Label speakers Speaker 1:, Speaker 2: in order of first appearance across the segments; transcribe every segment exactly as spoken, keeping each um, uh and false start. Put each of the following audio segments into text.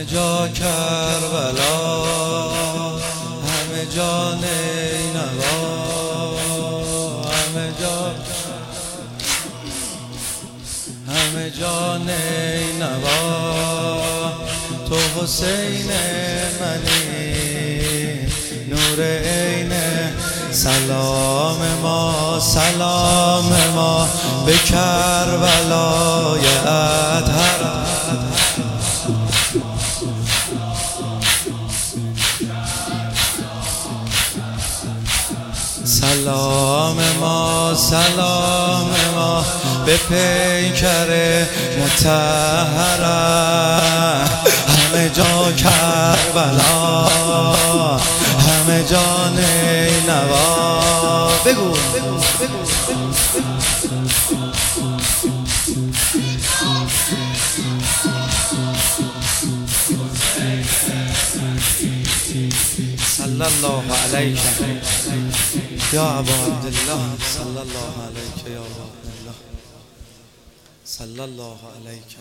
Speaker 1: جا کربلا، همه جا نینوا، همه جا همه جا نینوا. تو حسین منی نور عینه، سلام ما سلام ما به کربلای اطهر. سلام ما سلام ما به پیکر مطهره، همه جا کربلا، همه جا نینوا. بگو بگو بگو صلی الله علیک یا ابا عبدالله، صلی الله علیک یا ابا عبدالله، صلی الله علیک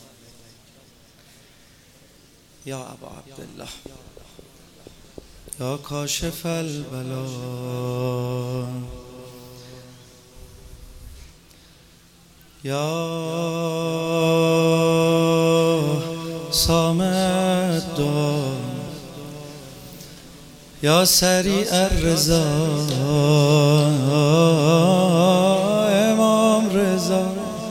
Speaker 1: یا ابا عبدالله. یا کاشف البلا، یا سامع الدعا، یا سریع الرضا، امام رضا.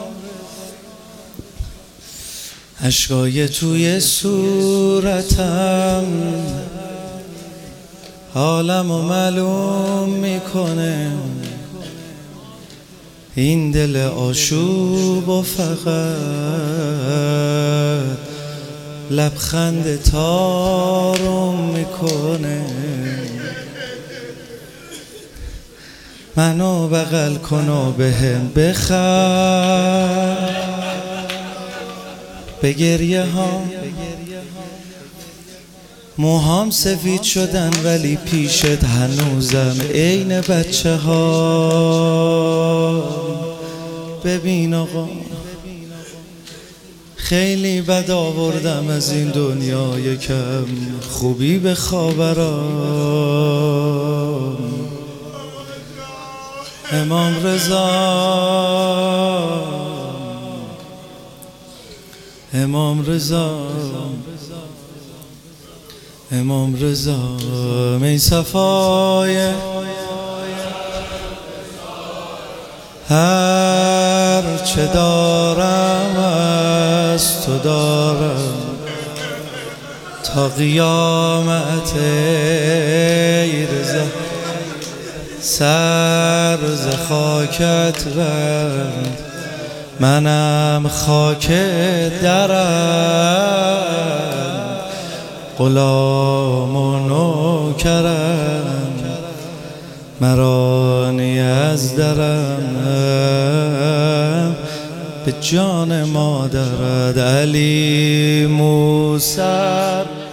Speaker 1: اشکای توی صورتم حالمو معلوم میکنه، این دل آشوب و فقط لبخند تارم میکنه. منو بغل کن و بهم بخند، به گریه ها موهام سفید شدن ولی پیشت هنوزم عین بچه ها. ببین آقا خیلی بد آوردم از این دنیا، یکم خوبی به خاورام. امام رضا، امام رضا، امام رضا، می صفای هر چه دارم از تو دارم تا قیامت. ای رضا سر ز خاکت رد، منم خاک درم، غلام و نوکرم، مرا نیاز دارم به جان مادرت. علی موسی